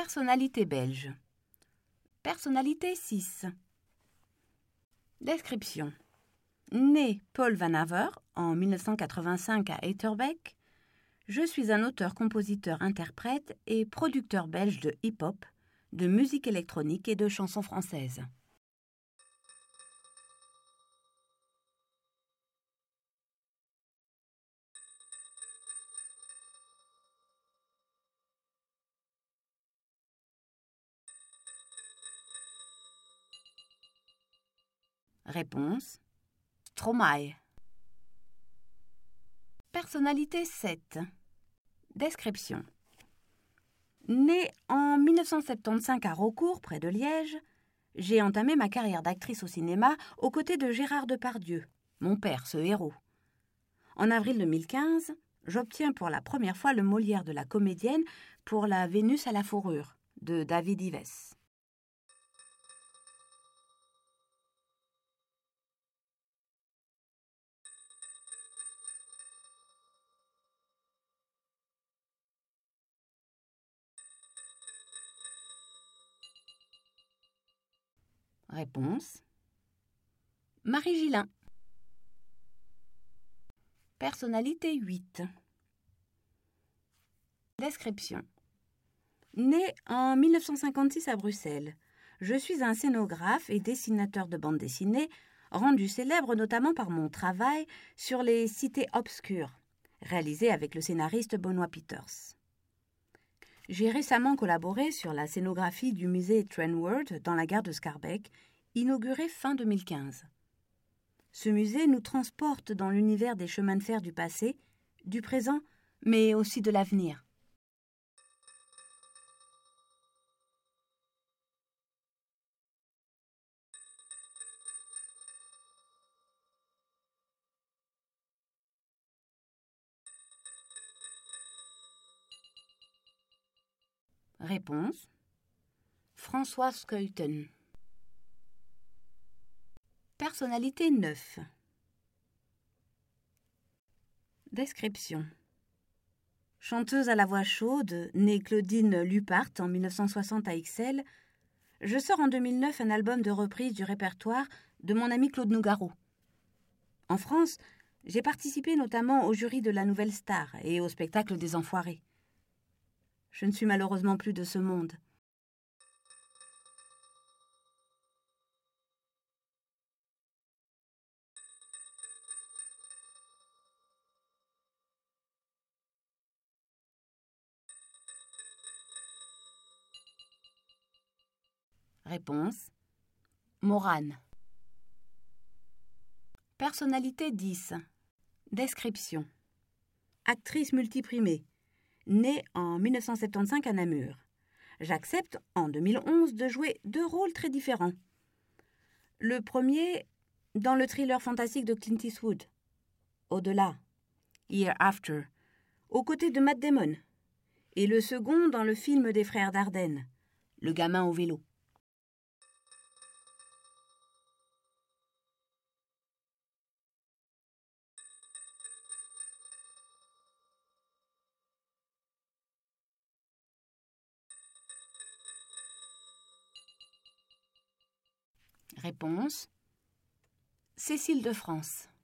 Personnalité belge. Personnalité 6. Description. Né Paul Van Haver en 1985 à Etterbeek, je suis un auteur-compositeur-interprète et producteur belge de hip-hop, de musique électronique et de chansons françaises. Réponse. Stromae. Personnalité 7. Description. Née en 1975 à Raucourt, près de Liège, j'ai entamé ma carrière d'actrice au cinéma aux côtés de Gérard Depardieu, mon père, ce héros. En avril 2015, j'obtiens pour la première fois le Molière de la comédienne pour La Vénus à la fourrure de David Yves. Réponse. Marie Gillin. Personnalité 8. Description. Né en 1956 à Bruxelles, je suis un scénographe et dessinateur de bande dessinée, rendu célèbre notamment par mon travail sur les cités obscures, réalisé avec le scénariste Benoît Peters. J'ai récemment collaboré sur la scénographie du musée Trenward dans la gare de Schaerbeek, inauguré fin 2015. Ce musée nous transporte dans l'univers des chemins de fer du passé, du présent, mais aussi de l'avenir. Réponse. François Scheuten. Personnalité 9. Description. Chanteuse à la voix chaude, née Claudine Lupart en 1960 à Ixelles, je sors en 2009 un album de reprise du répertoire de mon ami Claude Nougaro. En France, j'ai participé notamment au jury de la Nouvelle Star et au spectacle des Enfoirés. Je ne suis malheureusement plus de ce monde. Réponse. Morane. Personnalité 10. Description. Actrice multiprimée. Née en 1975 à Namur. J'accepte, en 2011, de jouer 2 rôles très différents. Le premier, dans le thriller fantastique de Clint Eastwood, Au-delà, Year After, aux côtés de Matt Damon. Et le second, dans le film des frères Dardenne, Le gamin au vélo. Réponse. Cécile de France.